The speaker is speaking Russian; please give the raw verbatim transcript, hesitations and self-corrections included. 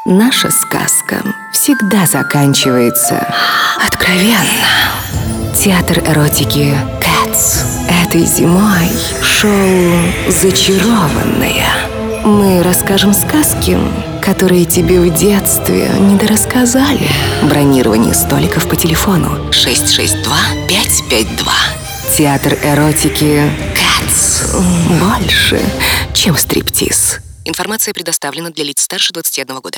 Наша сказка всегда заканчивается откровенно. Театр эротики Cats. Этой зимой шоу «Зачарованная». Мы расскажем сказки, которые тебе в детстве недорассказали. Бронирование столиков по телефону шесть шесть два пять пять два. Театр эротики Cats. Больше, чем стриптиз. Информация предоставлена для лиц старше двадцати одного года.